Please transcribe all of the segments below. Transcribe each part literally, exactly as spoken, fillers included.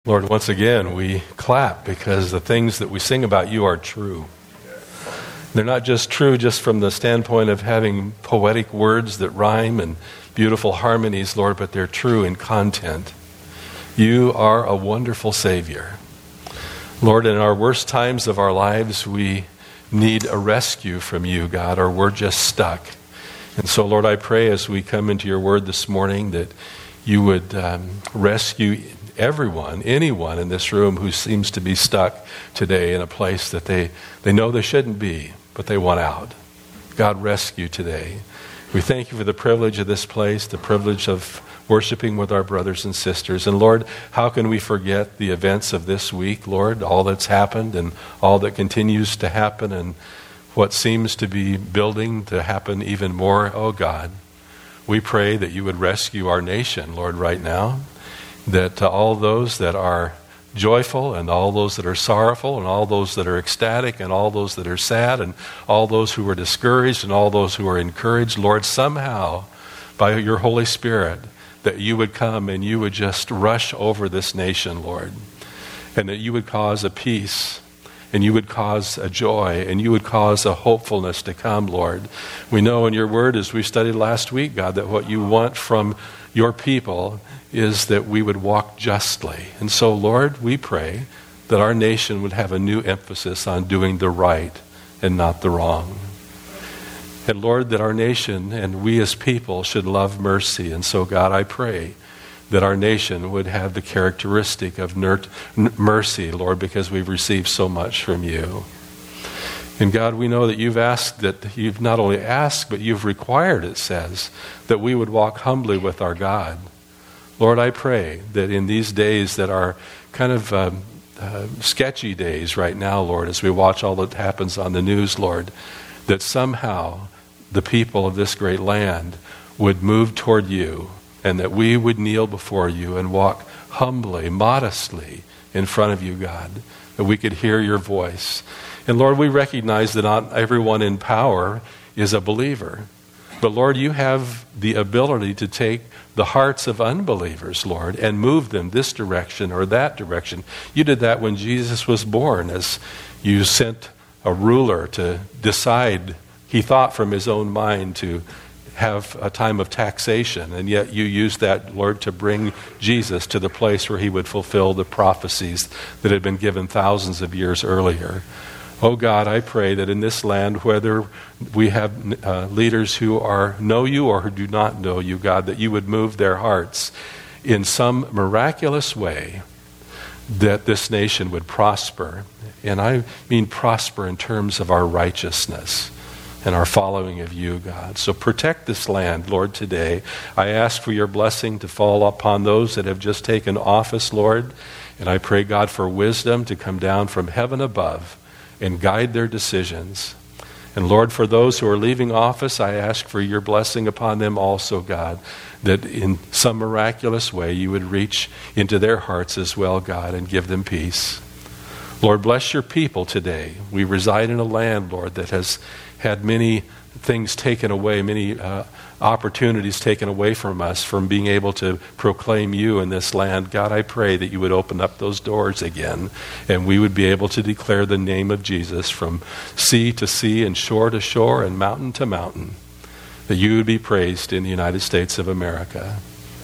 Lord, once again, we clap because the things that we sing about you are true. They're not just true just from the standpoint of having poetic words that rhyme and beautiful harmonies, Lord, but they're true in content. You are a wonderful Savior. Lord, in our worst times of our lives, we need a rescue from you, God, or we're just stuck. And so, Lord, I pray as we come into your word this morning that you would um, rescue everyone, anyone in this room who seems to be stuck today in a place that they, they know they shouldn't be, but they want out. God, rescue today. We thank you for the privilege of this place, the privilege of worshiping with our brothers and sisters. And Lord, how can we forget the events of this week, Lord, all that's happened and all that continues to happen and what seems to be building to happen even more? Oh God, we pray that you would rescue our nation, Lord, right now. That uh, all those that are joyful and all those that are sorrowful and all those that are ecstatic and all those that are sad and all those who are discouraged and all those who are encouraged, Lord, somehow by your Holy Spirit, that you would come and you would just rush over this nation, Lord, and that you would cause a peace and you would cause a joy and you would cause a hopefulness to come, Lord. We know in your word, as we studied last week, God, that what you want from your people is that we would walk justly. And so, Lord, we pray that our nation would have a new emphasis on doing the right and not the wrong. And Lord, that our nation and we as people should love mercy. And so, God, I pray that our nation would have the characteristic of ner- n- mercy, Lord, because we've received so much from you. And God, we know that you've asked, that you've not only asked, but you've required, it says, that we would walk humbly with our God. Lord, I pray that in these days that are kind of uh, uh, sketchy days right now, Lord, as we watch all that happens on the news, Lord, that somehow the people of this great land would move toward you and that we would kneel before you and walk humbly, modestly in front of you, God, that we could hear your voice. And Lord, we recognize that not everyone in power is a believer. But Lord, you have the ability to take the hearts of unbelievers, Lord, and move them this direction or that direction. You did that when Jesus was born, as you sent a ruler to decide. He thought from his own mind to have a time of taxation, and yet you used that, Lord, to bring Jesus to the place where he would fulfill the prophecies that had been given thousands of years earlier. Oh God, I pray that in this land, whether we have uh, leaders who are know you or who do not know you, God, that you would move their hearts in some miraculous way, that this nation would prosper. And I mean prosper in terms of our righteousness and our following of you, God. So protect this land, Lord, today. I ask for your blessing to fall upon those that have just taken office, Lord. And I pray, God, for wisdom to come down from heaven above and guide their decisions. And Lord, for those who are leaving office, I ask for your blessing upon them also, God, that in some miraculous way you would reach into their hearts as well, God, and give them peace. Lord, bless your people today. We reside in a land, Lord, that has had many things taken away, many uh, opportunities taken away from us from being able to proclaim you in this land. God, I pray that you would open up those doors again and we would be able to declare the name of Jesus from sea to sea and shore to shore and mountain to mountain, that you would be praised in the United States of America.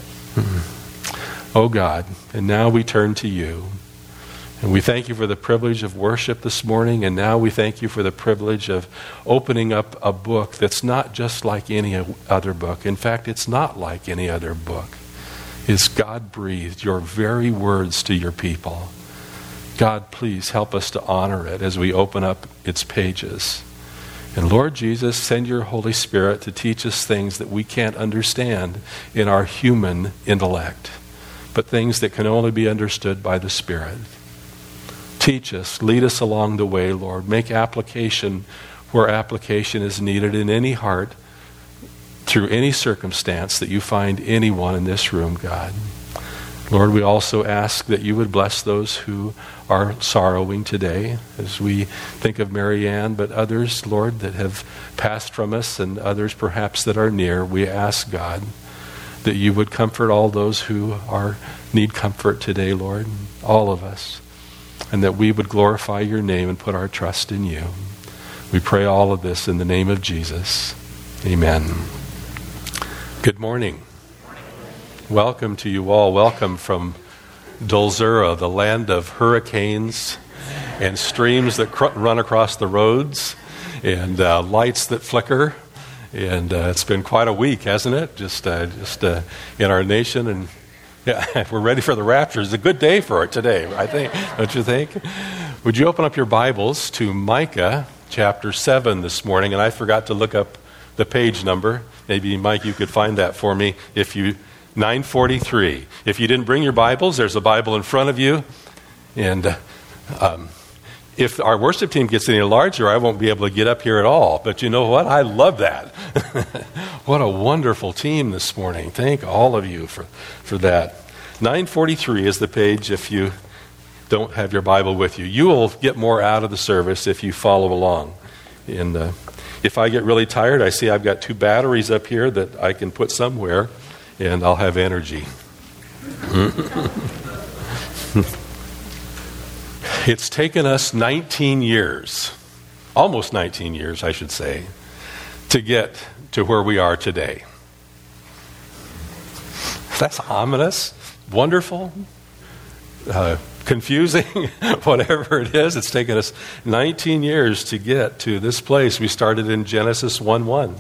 Oh God, and now we turn to you. And we thank you for the privilege of worship this morning, and now we thank you for the privilege of opening up a book that's not just like any other book. In fact, it's not like any other book. It's God-breathed, your very words to your people. God, please help us to honor it as we open up its pages. And Lord Jesus, send your Holy Spirit to teach us things that we can't understand in our human intellect, but things that can only be understood by the Spirit. Teach us, lead us along the way, Lord. Make application where application is needed in any heart, through any circumstance that you find anyone in this room, God. Lord, we also ask that you would bless those who are sorrowing today, as we think of Mary Ann, but others, Lord, that have passed from us and others perhaps that are near. We ask, God, that you would comfort all those who are need comfort today, Lord, all of us, and that we would glorify your name and put our trust in you. We pray all of this in the name of Jesus. Amen. Good morning. Welcome to you all. Welcome from Dulzura, the land of hurricanes and streams that cr- run across the roads and uh, lights that flicker. And uh, it's been quite a week, hasn't it? Just uh, just uh, in our nation. And yeah, we're ready for the rapture. It's a good day for it today, I think. Don't you think? Would you open up your Bibles to Micah chapter seven this morning? And I forgot to look up the page number. Maybe, Mike, you could find that for me. If you nine forty-three. If you didn't bring your Bibles, there's a Bible in front of you. And uh, um, if our worship team gets any larger, I won't be able to get up here at all. But you know what? I love that. What a wonderful team this morning. Thank all of you for, for that. nine forty-three is the page if you don't have your Bible with you. You will get more out of the service if you follow along. And uh, if I get really tired, I see I've got two batteries up here that I can put somewhere, and I'll have energy. It's taken us nineteen years, almost nineteen years, I should say, to get to where we are today. That's ominous, wonderful, uh, confusing, whatever it is. It's taken us nineteen years to get to this place. We started in Genesis one one.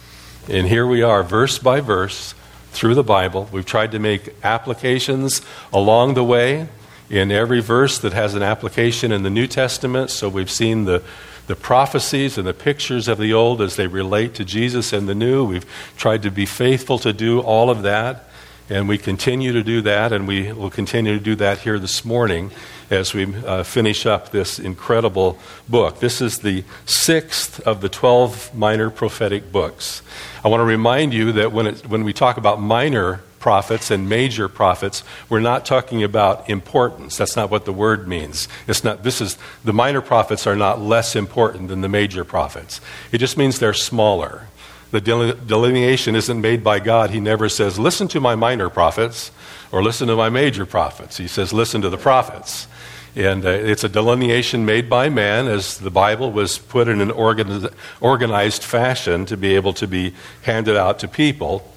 And here we are, verse by verse, through the Bible. We've tried to make applications along the way in every verse that has an application in the New Testament. So we've seen the, the prophecies and the pictures of the old as they relate to Jesus and the new. We've tried to be faithful to do all of that. And we continue to do that, and we will continue to do that here this morning as we uh, finish up this incredible book. This is the sixth of the twelve minor prophetic books. I want to remind you that when it, when we talk about minor prophets and major prophets, we're not talking about importance. That's not what the word means. It's not. This is the minor prophets are not less important than the major prophets. It just means they're smaller. The delineation isn't made by God. He never says, listen to my minor prophets or listen to my major prophets. He says, listen to the prophets. And uh, it's a delineation made by man as the Bible was put in an organiz- organized fashion to be able to be handed out to people.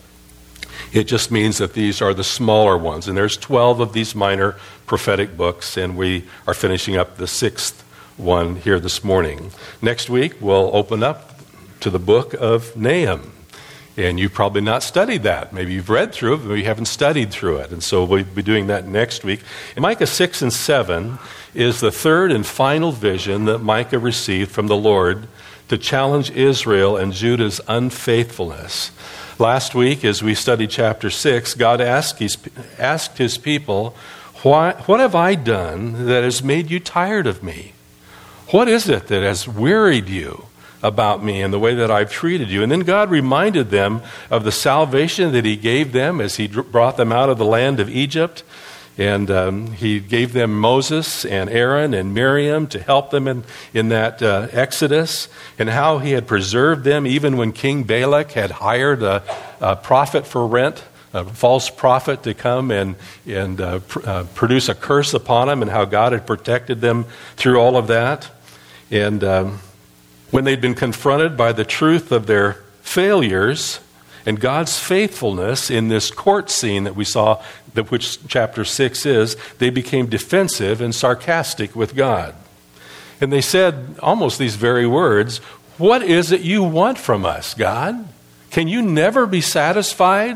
It just means that these are the smaller ones. And there's twelve of these minor prophetic books, and we are finishing up the sixth one here this morning. Next week, we'll open up to the book of Nahum. And you've probably not studied that. Maybe you've read through it, but you haven't studied through it. And so we'll be doing that next week. And Micah six and seven is the third and final vision that Micah received from the Lord to challenge Israel and Judah's unfaithfulness. Last week, as we studied chapter six, God asked his, asked his people, Why, what have I done that has made you tired of me? What is it that has wearied you about me and the way that I've treated you? And then God reminded them of the salvation that he gave them as he brought them out of the land of Egypt. And um, he gave them Moses and Aaron and Miriam to help them in, in that uh, Exodus, and how he had preserved them even when King Balak had hired a, a prophet for rent, a false prophet to come and, and uh, pr- uh, produce a curse upon them, and how God had protected them through all of that. And um, when they'd been confronted by the truth of their failures and God's faithfulness in this court scene that we saw, that which chapter six is, they became defensive and sarcastic with God. And they said almost these very words, what is it you want from us, God? Can you never be satisfied?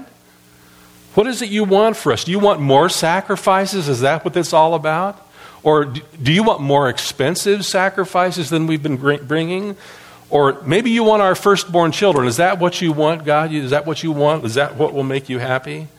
What is it you want for us? Do you want more sacrifices? Is that what it's all about? Or do you want more expensive sacrifices than we've been bringing? Or maybe you want our firstborn children. Is that what you want, God? Is that what you want? Is that what will make you happy?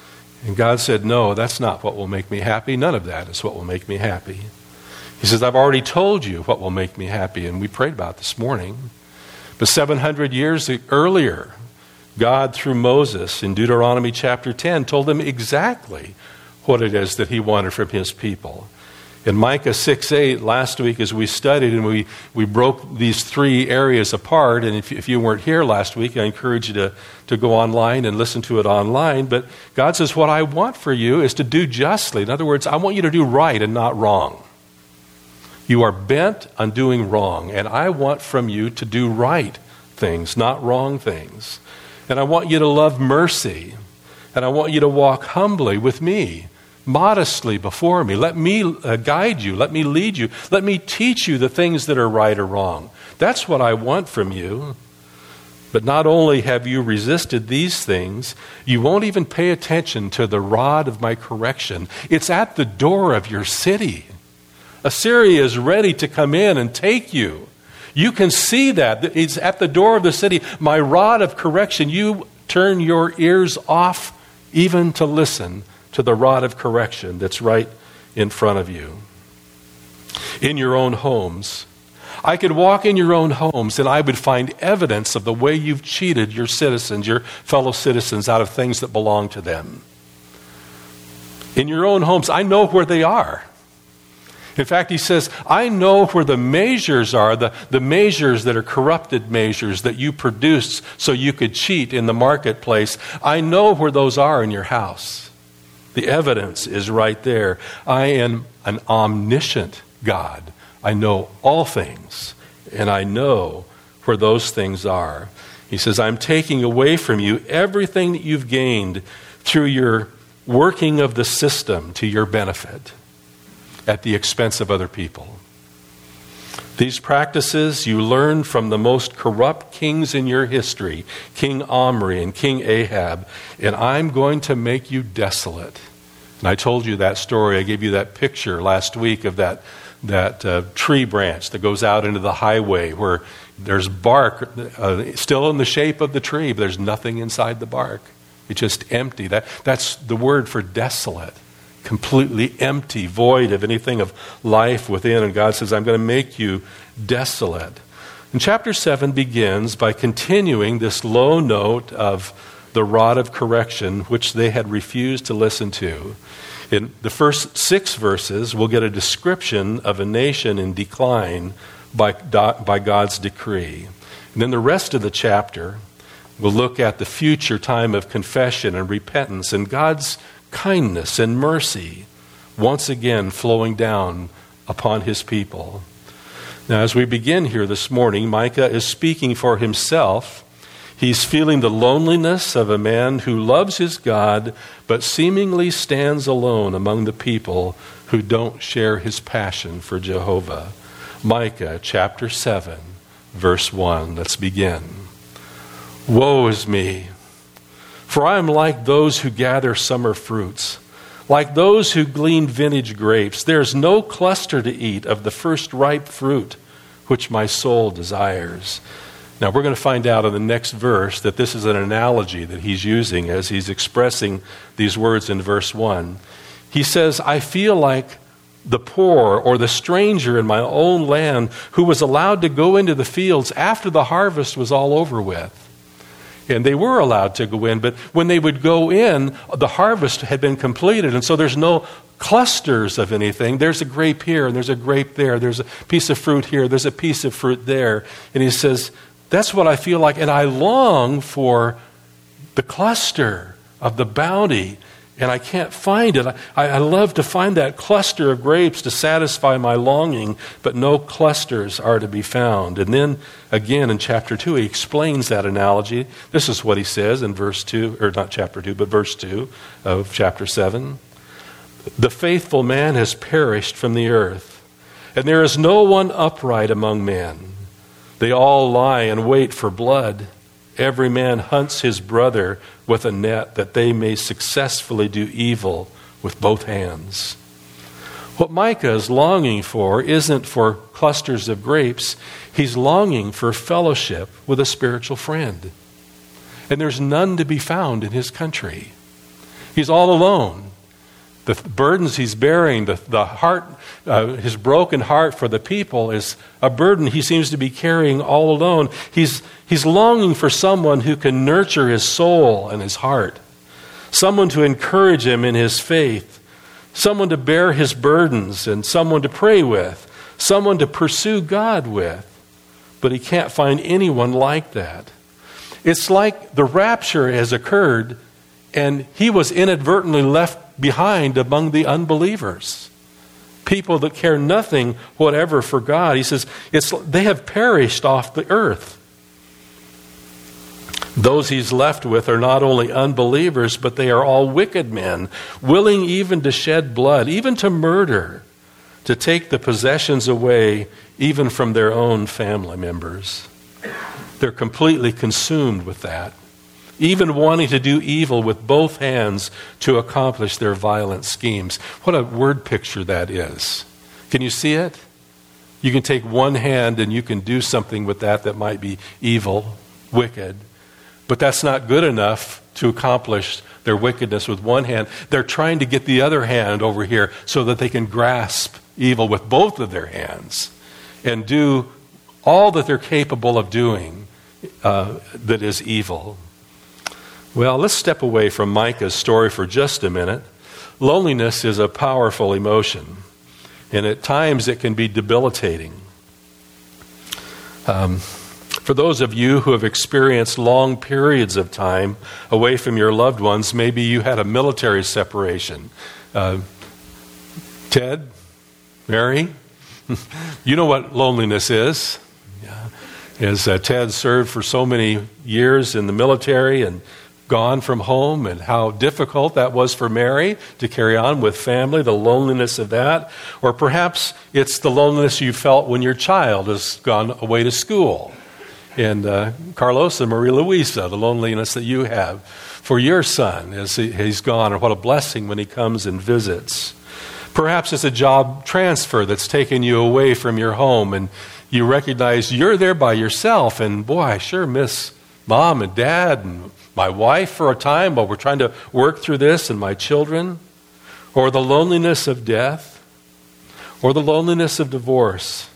And God said, no, that's not what will make me happy. None of that is what will make me happy. He says, I've already told you what will make me happy. And we prayed about this morning. But seven hundred years earlier, God, through Moses in Deuteronomy chapter ten, told them exactly what it is that he wanted from his people. In Micah six eight, last week as we studied and we, we broke these three areas apart, and if, if you weren't here last week, I encourage you to, to go online and listen to it online. But God says, what I want for you is to do justly. In other words, I want you to do right and not wrong. You are bent on doing wrong, and I want from you to do right things, not wrong things. And I want you to love mercy, and I want you to walk humbly with me, modestly before me. Let me uh, guide you. Let me lead you. Let me teach you the things that are right or wrong. That's what I want from you. But not only have you resisted these things, you won't even pay attention to the rod of my correction. It's at the door of your city. Assyria is ready to come in and take you. You can see that. It's at the door of the city. My rod of correction, you turn your ears off even to listen to the rod of correction that's right in front of you. In your own homes, I could walk in your own homes and I would find evidence of the way you've cheated your citizens, your fellow citizens, out of things that belong to them. In your own homes, I know where they are. In fact, he says, I know where the measures are, the, the measures that are corrupted measures that you produced so you could cheat in the marketplace. I know where those are in your house. The evidence is right there. I am an omniscient God. I know all things, and I know where those things are. He says, I'm taking away from you everything that you've gained through your working of the system to your benefit at the expense of other people. These practices you learned from the most corrupt kings in your history, King Omri and King Ahab, and I'm going to make you desolate. And I told you that story. I gave you that picture last week of that, that uh, tree branch that goes out into the highway where there's bark uh, still in the shape of the tree, but there's nothing inside the bark. It's just empty. That, that's the word for desolate. Completely empty, void of anything of life within. And God says, I'm going to make you desolate. And chapter seven begins by continuing this low note of the rod of correction, which they had refused to listen to. In the first six verses, we'll get a description of a nation in decline by, by God's decree. And then the rest of the chapter, we'll look at the future time of confession and repentance and God's kindness and mercy once again flowing down upon his people. Now, as we begin here this morning, Micah is speaking for himself. He's feeling the loneliness of a man who loves his God, but seemingly stands alone among the people who don't share his passion for Jehovah. Micah chapter seven, verse one. Let's begin. Woe is me, for I am like those who gather summer fruits, like those who glean vintage grapes. There is no cluster to eat of the first ripe fruit, which my soul desires. Now, we're going to find out in the next verse that this is an analogy that he's using as he's expressing these words in verse one. He says, I feel like the poor or the stranger in my own land who was allowed to go into the fields after the harvest was all over with. And they were allowed to go in, but when they would go in, the harvest had been completed, and so there's no clusters of anything. There's a grape here, and there's a grape there. There's a piece of fruit here. There's a piece of fruit there. And he says, that's what I feel like, and I long for the cluster of the bounty, and I can't find it. I, I love to find that cluster of grapes to satisfy my longing, but no clusters are to be found. And then again in chapter two, he explains that analogy. This is what he says in verse two, or not chapter two, but verse two of chapter seven. The faithful man has perished from the earth, and there is no one upright among men. They all lie in wait for blood. Every man hunts his brother with a net that they may successfully do evil with both hands. What Micah is longing for isn't for clusters of grapes. He's longing for fellowship with a spiritual friend. And there's none to be found in his country. He's all alone. The burdens he's bearing, the, the heart, uh, his broken heart for the people is a burden he seems to be carrying all alone. He's, he's longing for someone who can nurture his soul and his heart, someone to encourage him in his faith, someone to bear his burdens and someone to pray with, someone to pursue God with. But he can't find anyone like that. It's like the rapture has occurred and he was inadvertently left behind among the unbelievers. People that care nothing whatever for God. He says, it's, they have perished off the earth. Those he's left with are not only unbelievers, but they are all wicked men, willing even to shed blood, even to murder, to take the possessions away even from their own family members. They're completely consumed with that, even wanting to do evil with both hands to accomplish their violent schemes. What a word picture that is. Can you see it? You can take one hand and you can do something with that that might be evil, wicked. But that's not good enough to accomplish their wickedness with one hand. They're trying to get the other hand over here so that they can grasp evil with both of their hands and do all that they're capable of doing uh, that is evil. Well, let's step away from Micah's story for just a minute. Loneliness is a powerful emotion, and at times it can be debilitating. Um, For those of you who have experienced long periods of time away from your loved ones, maybe you had a military separation. Uh, Ted, Mary, you know what loneliness is. Yeah. As uh, Ted served for so many years in the military and gone from home, and how difficult that was for Mary to carry on with family, the loneliness of that. Or perhaps it's the loneliness you felt when your child has gone away to school. And uh, Carlos and Maria Luisa, the loneliness that you have for your son as he, he's gone, and what a blessing when he comes and visits. Perhaps it's a job transfer that's taken you away from your home, and you recognize you're there by yourself, and boy, I sure miss mom and dad and my wife for a time while we're trying to work through this, and my children. Or the loneliness of death, or the loneliness of divorce.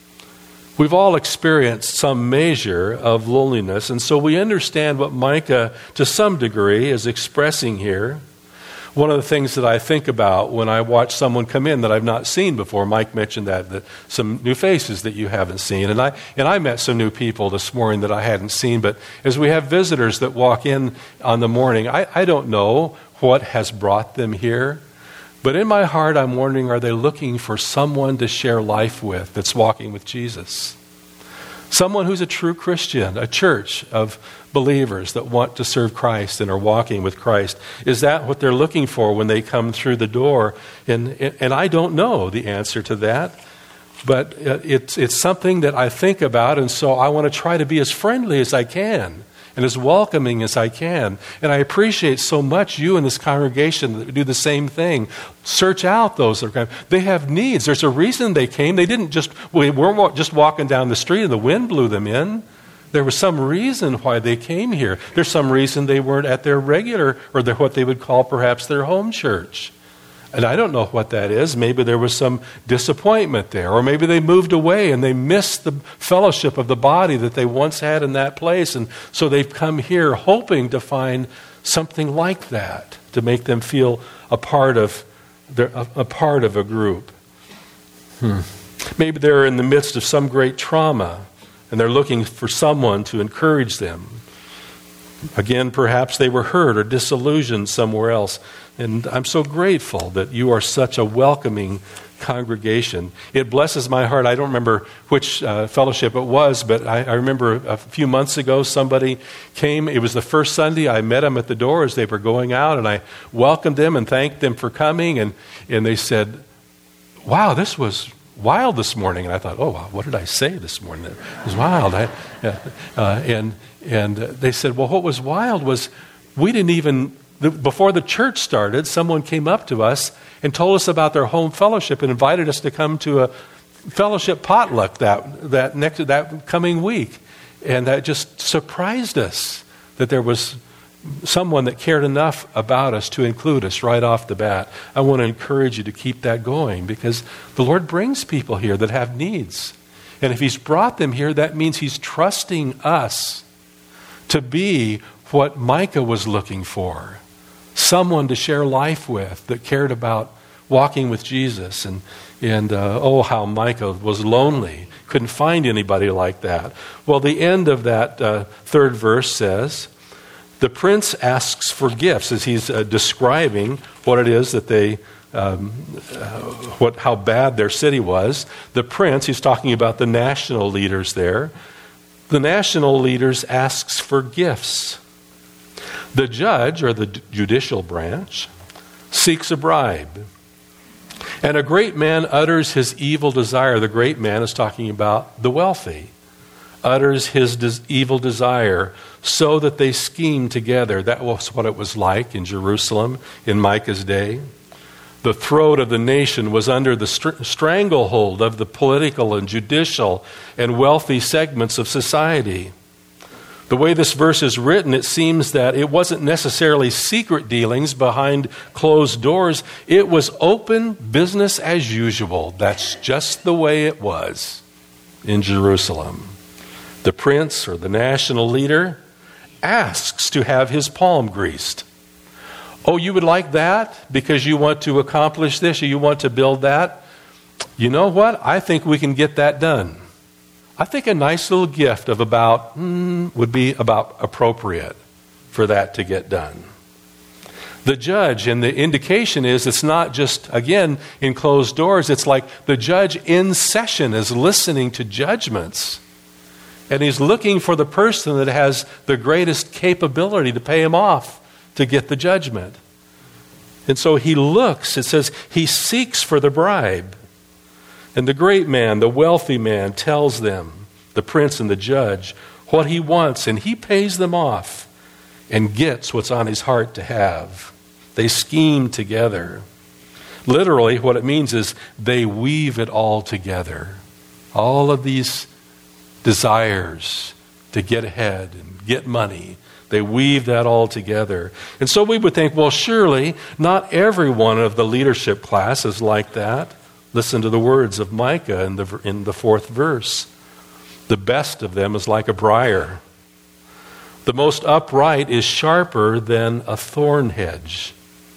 We've all experienced some measure of loneliness, and so we understand what Micah, to some degree, is expressing here. One of the things that I think about when I watch someone come in that I've not seen before, Mike mentioned that, that some new faces that you haven't seen, and I and I met some new people this morning that I hadn't seen, but as we have visitors that walk in on the morning, I, I don't know what has brought them here. But in my heart, I'm wondering, are they looking for someone to share life with that's walking with Jesus? Someone who's a true Christian, a church of believers that want to serve Christ and are walking with Christ. Is that what they're looking for when they come through the door? And, and I don't know the answer to that, but it's, it's something that I think about, and so I want to try to be as friendly as I can and as welcoming as I can. And I appreciate so much you in this congregation that do the same thing. Search out those that are, they have needs. There's a reason they came. They didn't just, we weren't just walking down the street and the wind blew them in. There was some reason why they came here. There's some reason they weren't at their regular, or their, what they would call perhaps their home church. And I don't know what that is. Maybe there was some disappointment there. Or maybe they moved away and they missed the fellowship of the body that they once had in that place. And so they've come here hoping to find something like that to make them feel a part of their, a, a part of a group. Hmm. Maybe they're in the midst of some great trauma and they're looking for someone to encourage them. Again, perhaps they were hurt or disillusioned somewhere else. And I'm so grateful that you are such a welcoming congregation. It blesses my heart. I don't remember which uh, fellowship it was, but I, I remember a few months ago somebody came. It was the first Sunday. I met them at the door as they were going out, and I welcomed them and thanked them for coming. And, and they said, wow, this was wild this morning. And I thought, oh, wow, what did I say this morning? It was wild. I, uh, and, and they said, well, what was wild was we didn't even... The, before the church started, someone came up to us and told us about their home fellowship and invited us to come to a fellowship potluck that that next that coming week, and that just surprised us that there was someone that cared enough about us to include us right off the bat. I want to encourage you to keep that going, because the Lord brings people here that have needs, and if He's brought them here, that means He's trusting us to be what Micah was looking for. Someone to share life with that cared about walking with Jesus. And, and uh, oh, how Micah was lonely. Couldn't find anybody like that. Well, the end of that uh, third verse says, the prince asks for gifts as he's uh, describing what it is that they, um, uh, what how bad their city was. The prince, he's talking about the national leaders there. The national leaders asks for gifts. The judge, or the judicial branch, seeks a bribe. And a great man utters his evil desire. The great man is talking about the wealthy. Utters his des- evil desire so that they scheme together. That was what it was like in Jerusalem in Micah's day. The throat of the nation was under the str- stranglehold of the political and judicial and wealthy segments of society. The way this verse is written, it seems that it wasn't necessarily secret dealings behind closed doors. It was open business as usual. That's just the way it was in Jerusalem. The prince or the national leader asks to have his palm greased. Oh, you would like that because you want to accomplish this or you want to build that? You know what? I think we can get that done. I think a nice little gift of about, mm, would be about appropriate for that to get done. The judge, and the indication is it's not just, again, in closed doors. It's like the judge in session is listening to judgments. And he's looking for the person that has the greatest capability to pay him off to get the judgment. And so he looks, it says, he seeks for the bribe. And the great man, the wealthy man, tells them, the prince and the judge, what he wants, and he pays them off and gets what's on his heart to have. They scheme together. Literally, what it means is they weave it all together. All of these desires to get ahead and get money, they weave that all together. And so we would think, well, surely not every one of the leadership class is like that. Listen to the words of Micah in the, in the fourth verse. The best of them is like a briar. The most upright is sharper than a thorn hedge.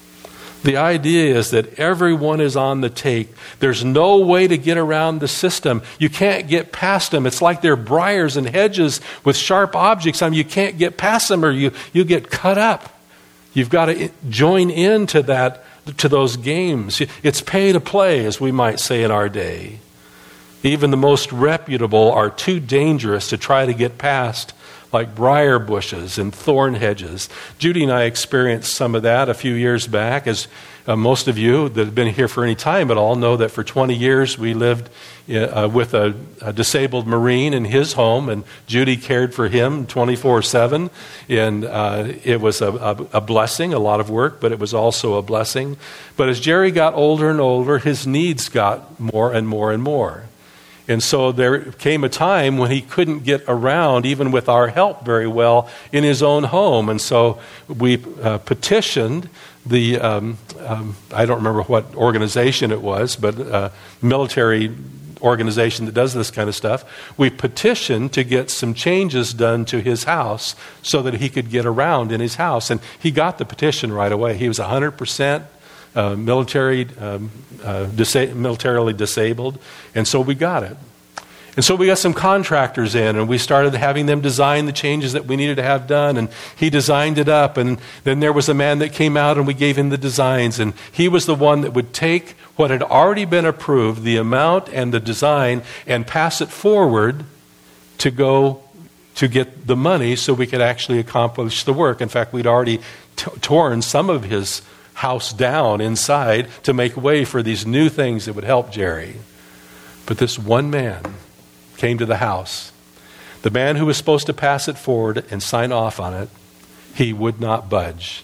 The idea is that everyone is on the take. There's no way to get around the system. You can't get past them. It's like they're briars and hedges with sharp objects. I mean, you can't get past them or you, you get cut up. You've got to join into that, to those games. It's pay to play, as we might say in our day. Even the most reputable are too dangerous to try to get past, like briar bushes and thorn hedges. Judy and I experienced some of that a few years back, as uh, most of you that have been here for any time at all know that for twenty years we lived uh, with a, a disabled Marine in his home, and Judy cared for him twenty-four seven, and uh, it was a, a, a blessing, a lot of work, but it was also a blessing. But as Jerry got older and older, his needs got more and more and more. And so there came a time when he couldn't get around, even with our help, very well in his own home. And so we uh, petitioned the, um, um, I don't remember what organization it was, but uh, military organization that does this kind of stuff. We petitioned to get some changes done to his house so that he could get around in his house. And he got the petition right away. He was one hundred percent Uh, military, um, uh, disa- militarily disabled, and so we got it. And so we got some contractors in, and we started having them design the changes that we needed to have done, and he designed it up, and then there was a man that came out, and we gave him the designs, and he was the one that would take what had already been approved, the amount and the design, and pass it forward to go to get the money so we could actually accomplish the work. In fact, we'd already t- torn some of his house down inside to make way for these new things that would help Jerry. But this one man came to the house. The man who was supposed to pass it forward and sign off on it, he would not budge.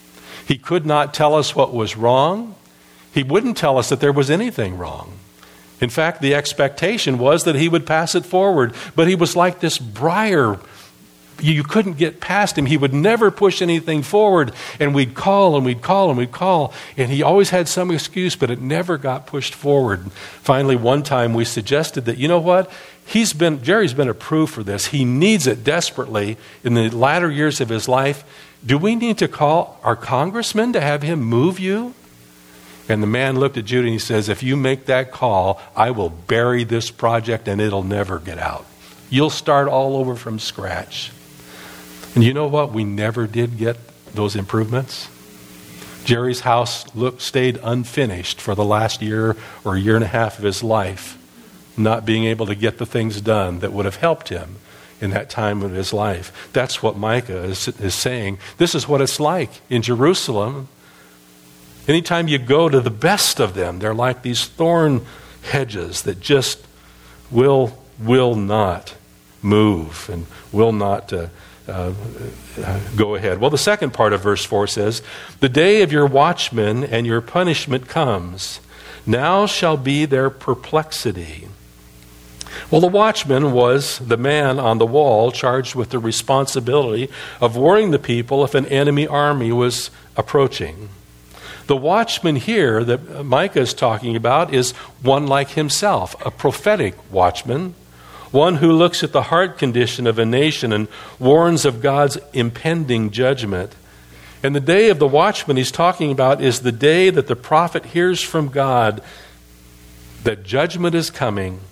He could not tell us what was wrong. He wouldn't tell us that there was anything wrong. In fact, the expectation was that he would pass it forward, but he was like this briar. You couldn't get past him. He would never push anything forward. And we'd call and we'd call and we'd call. And he always had some excuse, but it never got pushed forward. Finally, one time we suggested that, you know what? He's been, Jerry's been approved for this. He needs it desperately in the latter years of his life. Do we need to call our congressman to have him move you? And the man looked at Judah and he says, if you make that call, I will bury this project and it'll never get out. You'll start all over from scratch. And you know what? We never did get those improvements. Jerry's house looked, stayed unfinished for the last year or year and a half of his life, not being able to get the things done that would have helped him in that time of his life. That's what Micah is, is saying. This is what it's like in Jerusalem. Anytime you go to the best of them, they're like these thorn hedges that just will, will not move and will not uh, uh, uh, go ahead. Well, the second part of verse four says, the day of your watchmen and your punishment comes. Now shall be their perplexity. Well, the watchman was the man on the wall charged with the responsibility of warning the people if an enemy army was approaching. The watchman here that Micah is talking about is one like himself, a prophetic watchman, one who looks at the heart condition of a nation and warns of God's impending judgment. And the day of the watchman he's talking about is the day that the prophet hears from God that judgment is coming,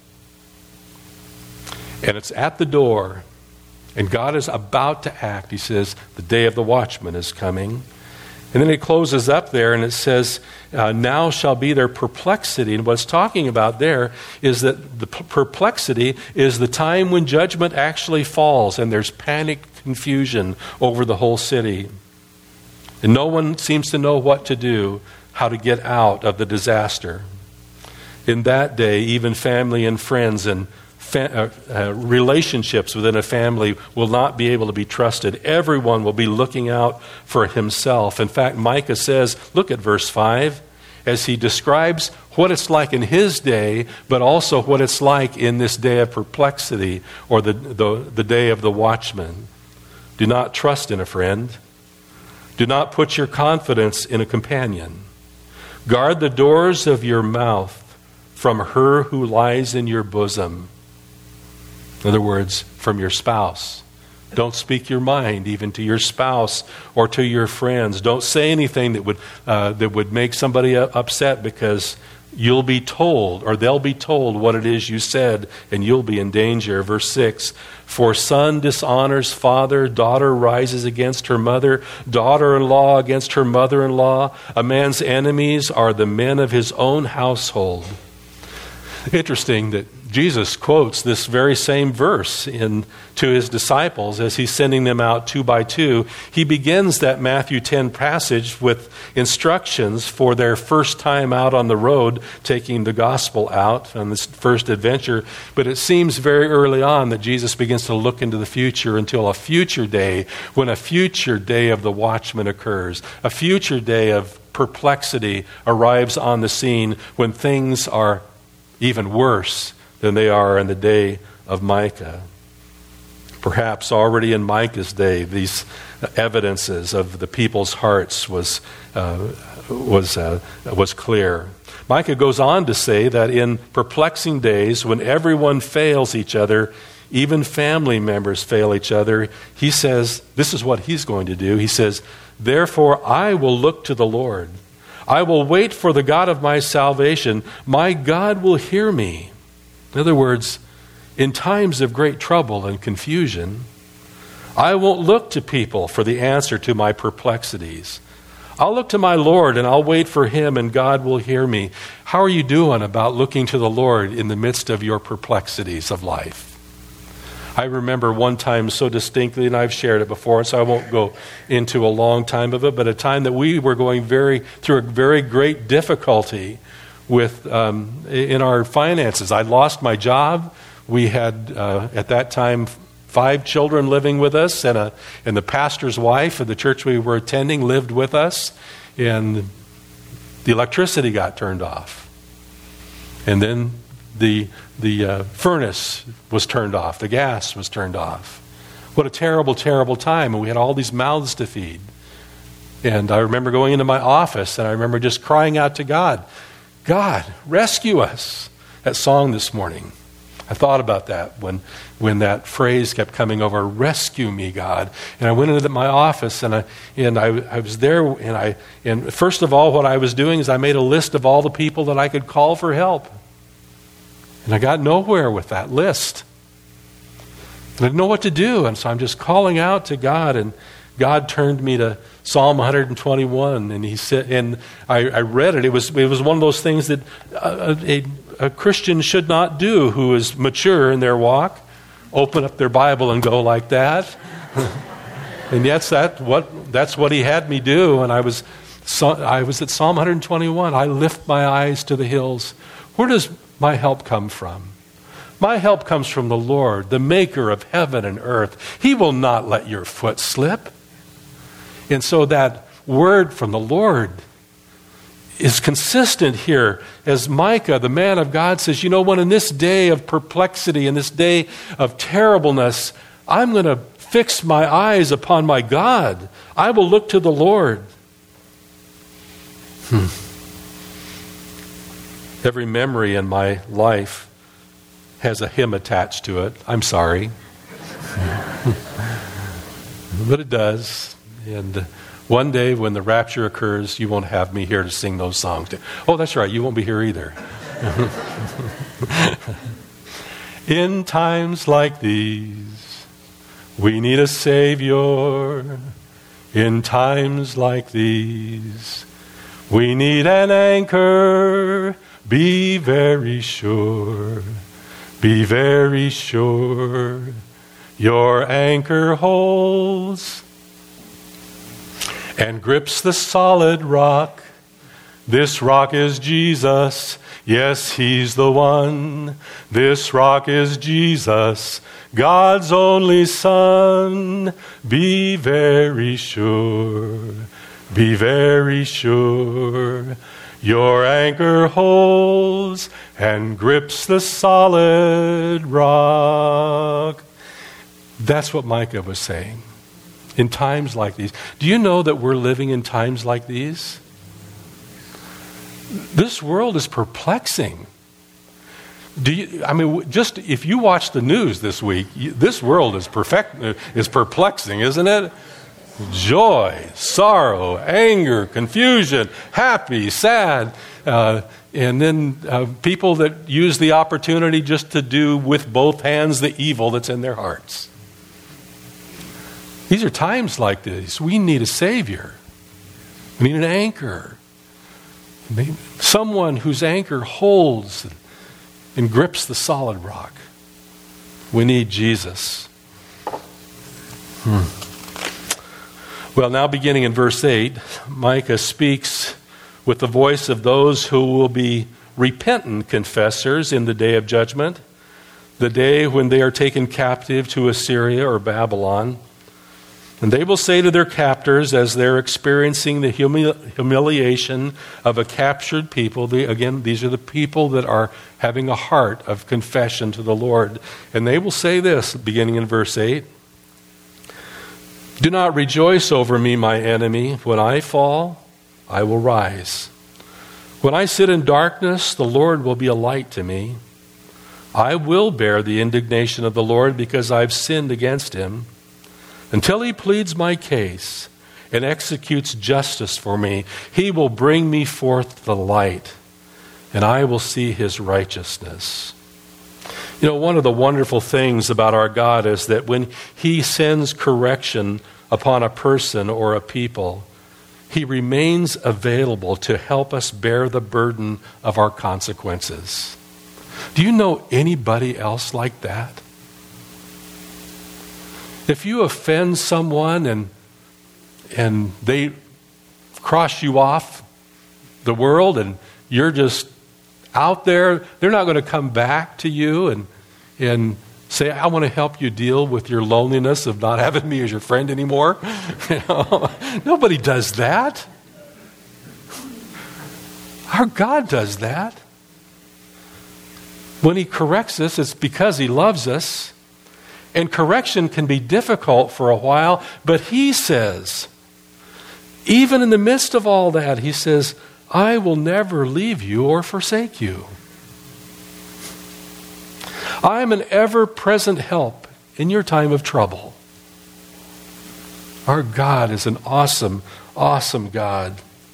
and it's at the door, and God is about to act. He says, the day of the watchman is coming. And then it closes up there and it says, uh, now shall be their perplexity. And what it's talking about there is that the perplexity is the time when judgment actually falls and there's panic, confusion over the whole city. And no one seems to know what to do, how to get out of the disaster. In that day, even family and friends and Fa- uh, uh, relationships within a family will not be able to be trusted. Everyone will be looking out for himself. In fact, Micah says, look at verse five, as he describes what it's like in his day, but also what it's like in this day of perplexity, or the, the, the day of the watchman. Do not trust in a friend. Do not put your confidence in a companion. Guard the doors of your mouth from her who lies in your bosom. In other words, from your spouse. Don't speak your mind even to your spouse or to your friends. Don't say anything that would uh, that would make somebody upset, because you'll be told, or they'll be told what it is you said, and you'll be in danger. Verse six, for son dishonors father, daughter rises against her mother, daughter-in-law against her mother-in-law. A man's enemies are the men of his own household. Interesting that Jesus quotes this very same verse in, to his disciples as he's sending them out two by two. He begins that Matthew ten passage with instructions for their first time out on the road, taking the gospel out on this first adventure. But it seems very early on that Jesus begins to look into the future until a future day, when a future day of the watchman occurs. A future day of perplexity arrives on the scene when things are even worse than they are in the day of Micah. Perhaps already in Micah's day, these evidences of the people's hearts was uh, was uh, was clear. Micah goes on to say that in perplexing days, when everyone fails each other, even family members fail each other, he says, this is what he's going to do. He says, therefore I will look to the Lord. I will wait for the God of my salvation. My God will hear me. In other words, in times of great trouble and confusion, I won't look to people for the answer to my perplexities. I'll look to my Lord and I'll wait for him, and God will hear me. How are you doing about looking to the Lord in the midst of your perplexities of life? I remember one time so distinctly, and I've shared it before, so I won't go into a long time of it, but a time that we were going very through a very great difficulty with um, in our finances. I lost my job. We had uh, at that time five children living with us, and a and the pastor's wife of the church we were attending lived with us, and the electricity got turned off, and then the the uh, furnace was turned off, the gas was turned off. What a terrible, terrible time, and we had all these mouths to feed. And I remember going into my office, and I remember just crying out to God, God, rescue us. That song this morning, I thought about that when when that phrase kept coming over, rescue me, God. And I went into my office and I and I, I was there and I and first of all what I was doing is I made a list of all the people that I could call for help. And I got nowhere with that list. And I didn't know what to do. And so I'm just calling out to God, and God turned me to Psalm one twenty-one, and he said, and I, I read it. It was it was one of those things that a, a, a Christian should not do who is mature in their walk. Open up their Bible and go like that. And yes, that what that's what he had me do. And I was so, I was at Psalm one twenty-one. I lift my eyes to the hills. Where does my help come from? My help comes from the Lord, the maker of heaven and earth. He will not let your foot slip. And so that word from the Lord is consistent here as Micah, the man of God, says, you know what, in this day of perplexity, in this day of terribleness, I'm going to fix my eyes upon my God. I will look to the Lord. Hmm. Every memory in my life has a hymn attached to it. I'm sorry. But it does. And one day when the rapture occurs, you won't have me here to sing those songs. Oh, that's right. You won't be here either. In times like these, we need a Savior. In times like these, we need an anchor. Be very sure. Be very sure your anchor holds and grips the solid rock. This rock is Jesus. Yes, he's the one. This rock is Jesus, God's only Son. Be very sure. Be very sure. Your anchor holds and grips the solid rock. That's what Micah was saying. In times like these. Do you know that we're living in times like these? This world is perplexing. Do you, I mean, just if you watch the news this week, you, this world is perfect, is perplexing, isn't it? Joy, sorrow, anger, confusion, happy, sad, uh, and then uh, people that use the opportunity just to do with both hands the evil that's in their hearts. These are times like this. We need a Savior. We need an anchor. Someone whose anchor holds and grips the solid rock. We need Jesus. Hmm. Well, now beginning in verse eight, Micah speaks with the voice of those who will be repentant confessors in the day of judgment, the day when they are taken captive to Assyria or Babylon. And they will say to their captors as they're experiencing the humili- humiliation of a captured people, the, again, these are the people that are having a heart of confession to the Lord. And they will say this, beginning in verse eight, do not rejoice over me, my enemy. When I fall, I will rise. When I sit in darkness, the Lord will be a light to me. I will bear the indignation of the Lord because I've sinned against him. Until he pleads my case and executes justice for me, he will bring me forth the light, and I will see his righteousness. You know, one of the wonderful things about our God is that when he sends correction upon a person or a people, he remains available to help us bear the burden of our consequences. Do you know anybody else like that? If you offend someone and and they cross you off the world and you're just out there, they're not going to come back to you and and say, I want to help you deal with your loneliness of not having me as your friend anymore. You know? Nobody does that. Our God does that. When he corrects us, it's because he loves us. And correction can be difficult for a while, but he says, even in the midst of all that, he says, I will never leave you or forsake you. I am an ever-present help in your time of trouble. Our God is an awesome, awesome God.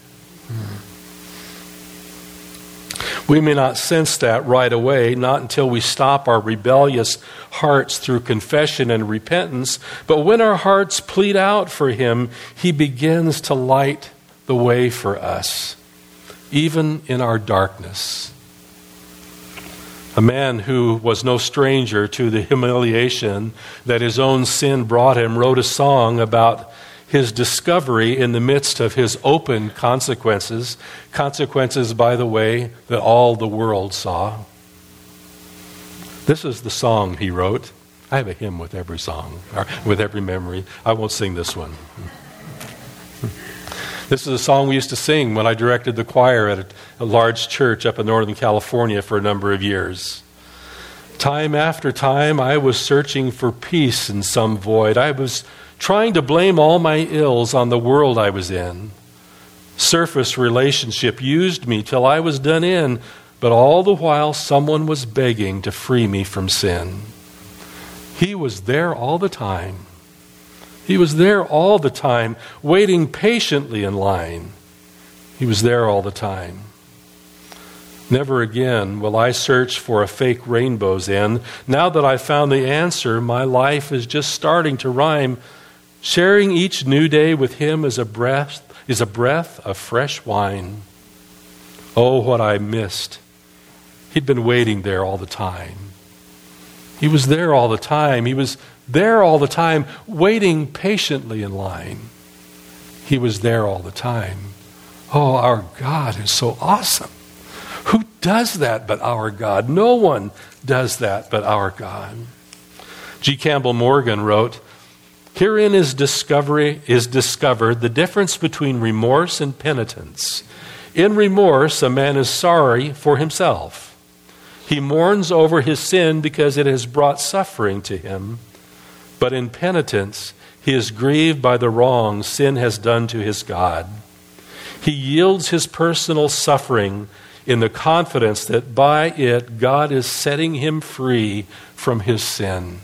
We may not sense that right away, not until we stop our rebellious hearts through confession and repentance. But when our hearts plead out for Him, He begins to light the way for us, even in our darkness. A man who was no stranger to the humiliation that his own sin brought him wrote a song about his discovery in the midst of his open consequences. Consequences, by the way, that all the world saw. This is the song he wrote. I have a hymn with every song, or with every memory. I won't sing this one. This is a song we used to sing when I directed the choir at a, a large church up in Northern California for a number of years. Time after time, I was searching for peace in some void. I was trying to blame all my ills on the world I was in. Surface relationship used me till I was done in, but all the while someone was begging to free me from sin. He was there all the time. He was there all the time, waiting patiently in line. He was there all the time. Never again will I search for a fake rainbow's end. Now that I've found the answer, my life is just starting to rhyme. Sharing each new day with Him is a breath, is a breath of fresh wine. Oh, what I missed. He'd been waiting there all the time. He was there all the time. He was there all the time, waiting patiently in line. He was there all the time. Oh, our God is so awesome. Who does that but our God? No one does that but our God. G. Campbell Morgan wrote, "Herein is discovery is discovered the difference between remorse and penitence. In remorse, a man is sorry for himself. He mourns over his sin because it has brought suffering to him. But in penitence, he is grieved by the wrong sin has done to his God. He yields his personal suffering in the confidence that by it, God is setting him free from his sin."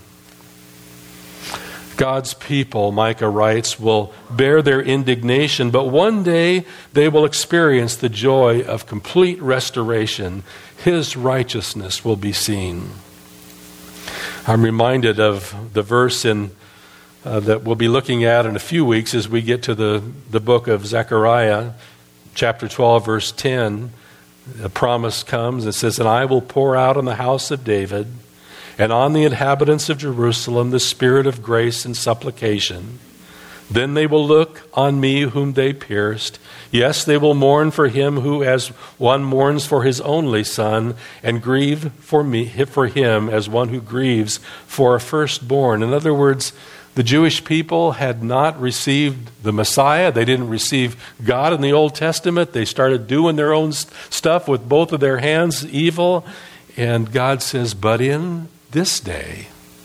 God's people, Micah writes, will bear their indignation, but one day they will experience the joy of complete restoration. His righteousness will be seen. I'm reminded of the verse in uh, that we'll be looking at in a few weeks as we get to the, the book of Zechariah, chapter twelve, verse ten. The promise comes and says, "And I will pour out on the house of David and on the inhabitants of Jerusalem the spirit of grace and supplication. Then they will look on me whom they pierced. Yes, they will mourn for him who as one mourns for his only son, and grieve for me for him as one who grieves for a firstborn." In other words, the Jewish people had not received the Messiah. They didn't receive God in the Old Testament. They started doing their own stuff with both of their hands, evil. And God says, but in this day,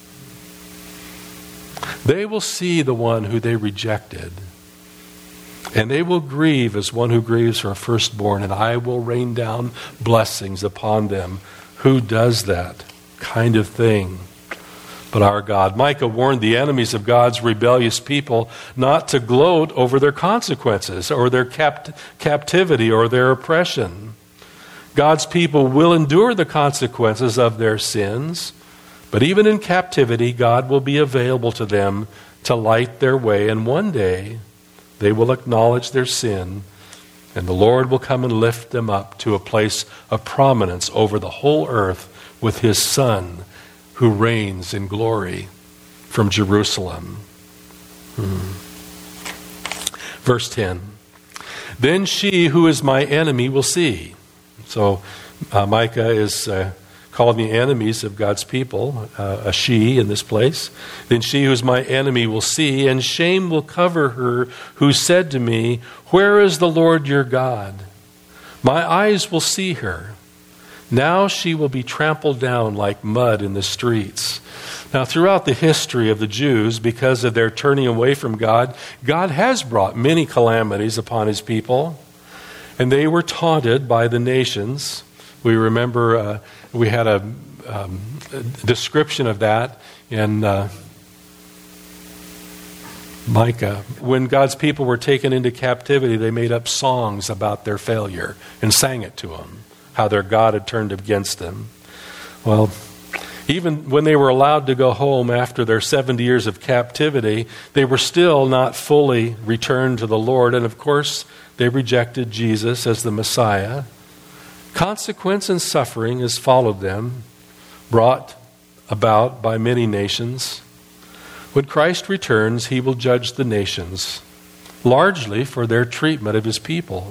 they will see the one who they rejected. And they will grieve as one who grieves for a firstborn. And I will rain down blessings upon them. Who does that kind of thing but our God? Micah warned the enemies of God's rebellious people not to gloat over their consequences or their capt- captivity or their oppression. God's people will endure the consequences of their sins, but even in captivity, God will be available to them to light their way, and one day they will acknowledge their sin, and the Lord will come and lift them up to a place of prominence over the whole earth with His Son, who reigns in glory from Jerusalem. Hmm. Verse ten, "Then she who is my enemy will see." So uh, Micah is uh, calling the enemies of God's people uh, a she in this place. "Then she who is my enemy will see, and shame will cover her who said to me, 'Where is the Lord your God?' My eyes will see her. Now she will be trampled down like mud in the streets." Now, throughout the history of the Jews, because of their turning away from God, God has brought many calamities upon His people, and they were taunted by the nations. We remember uh, we had a, um, description of that in uh, Micah. When God's people were taken into captivity, they made up songs about their failure and sang it to them, how their God had turned against them. Well, even when they were allowed to go home after their seventy years of captivity, they were still not fully returned to the Lord. And of course, they rejected Jesus as the Messiah. Consequence and suffering has followed them, brought about by many nations. When Christ returns, he will judge the nations, largely for their treatment of his people.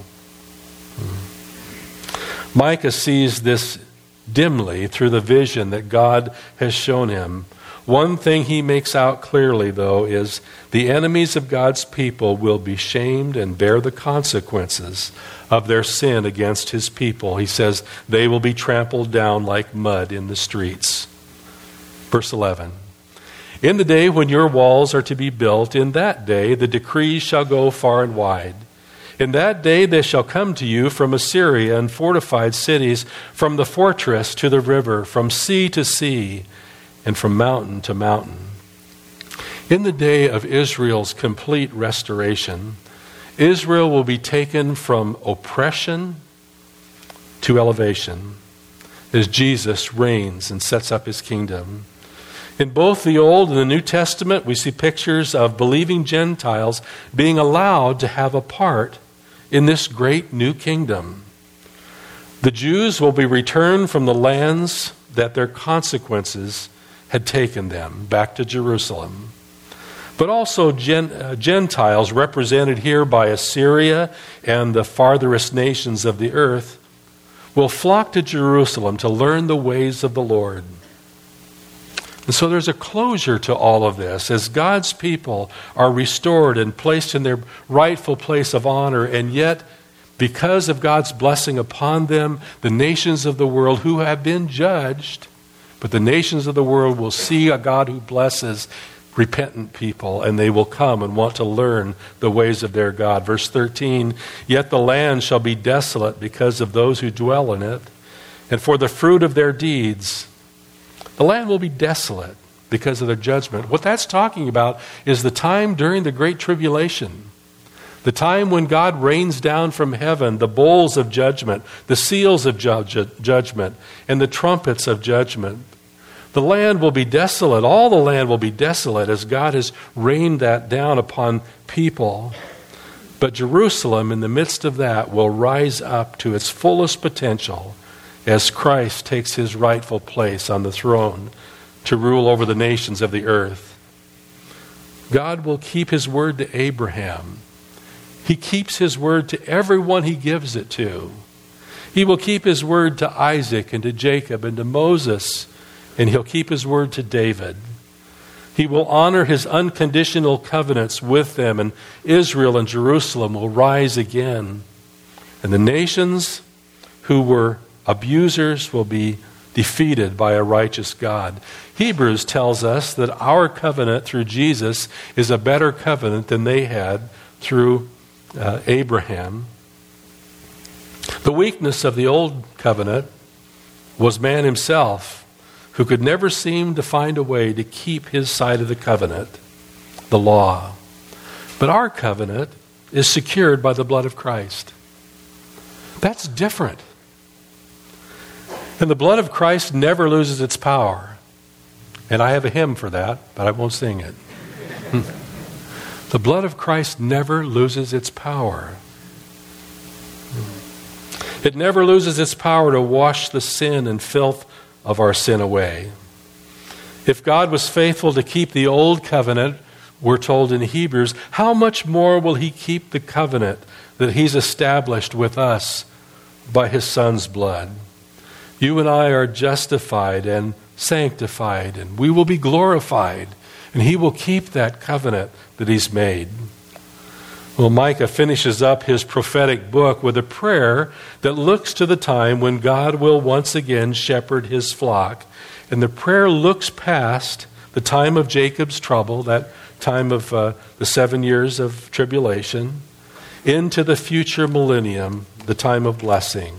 Micah sees this dimly through the vision that God has shown him. One thing he makes out clearly, though, is the enemies of God's people will be shamed and bear the consequences of their sin against his people. He says they will be trampled down like mud in the streets. Verse eleven. In the day when your walls are to be built, in that day the decrees shall go far and wide. In that day they shall come to you from Assyria and fortified cities, from the fortress to the river, from sea to sea, and from mountain to mountain. In the day of Israel's complete restoration, Israel will be taken from oppression to elevation as Jesus reigns and sets up his kingdom. In both the Old and the New Testament, we see pictures of believing Gentiles being allowed to have a part in this great new kingdom. The Jews will be returned from the lands that their consequences had taken them back to Jerusalem. But also Gen- uh, Gentiles, represented here by Assyria and the farthest nations of the earth, will flock to Jerusalem to learn the ways of the Lord. And so there's a closure to all of this as God's people are restored and placed in their rightful place of honor, and yet because of God's blessing upon them, the nations of the world who have been judged, but the nations of the world will see a God who blesses repentant people, and they will come and want to learn the ways of their God. Verse thirteen, yet the land shall be desolate because of those who dwell in it, and for the fruit of their deeds. The land will be desolate because of their judgment. What that's talking about is the time during the Great Tribulation. The time when God rains down from heaven the bowls of judgment, the seals of judge, judgment, and the trumpets of judgment. The land will be desolate. All the land will be desolate as God has rained that down upon people. But Jerusalem, in the midst of that, will rise up to its fullest potential as Christ takes his rightful place on the throne to rule over the nations of the earth. God will keep his word to Abraham. He keeps his word to everyone he gives it to. He will keep his word to Isaac and to Jacob and to Moses, and he'll keep his word to David. He will honor his unconditional covenants with them, and Israel and Jerusalem will rise again. And the nations who were abusers will be defeated by a righteous God. Hebrews tells us that our covenant through Jesus is a better covenant than they had through uh, Abraham. The weakness of the old covenant was man himself, who could never seem to find a way to keep his side of the covenant, the law. But our covenant is secured by the blood of Christ. That's different. And the blood of Christ never loses its power. And I have a hymn for that, but I won't sing it. The blood of Christ never loses its power. It never loses its power to wash the sin and filth of our sin away. If God was faithful to keep the old covenant, we're told in Hebrews, how much more will he keep the covenant that he's established with us by his Son's blood? You and I are justified and sanctified, and we will be glorified, and he will keep that covenant that he's made. Well, Micah finishes up his prophetic book with a prayer that looks to the time when God will once again shepherd his flock. And the prayer looks past the time of Jacob's trouble, that time of uh, the seven years of tribulation, into the future millennium, the time of blessing,